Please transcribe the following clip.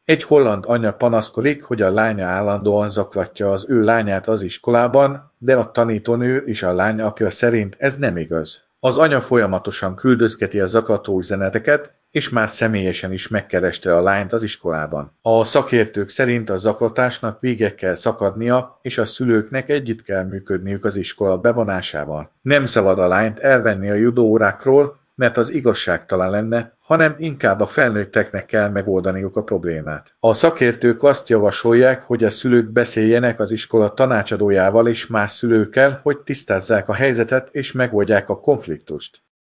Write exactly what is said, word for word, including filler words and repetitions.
Egy holland anya panaszkodik, hogy a lánya állandóan zaklatja az ő lányát az iskolában, de a tanítónő és a lány apja szerint ez nem igaz. Az anya folyamatosan küldözgeti a zaklató üzeneteket, és már személyesen is megkereste a lányt az iskolában. A szakértők szerint a zaklatásnak véget kell szakadnia, és a szülőknek együtt kell működniük az iskola bevonásával. Nem szabad a lányt elvenni a judó órákról, mert az igazságtalan lenne, hanem inkább a felnőtteknek kell megoldaniuk a problémát. A szakértők azt javasolják, hogy a szülők beszéljenek az iskola tanácsadójával és más szülőkkel, hogy tisztázzák a helyzetet és megoldják a konfliktust.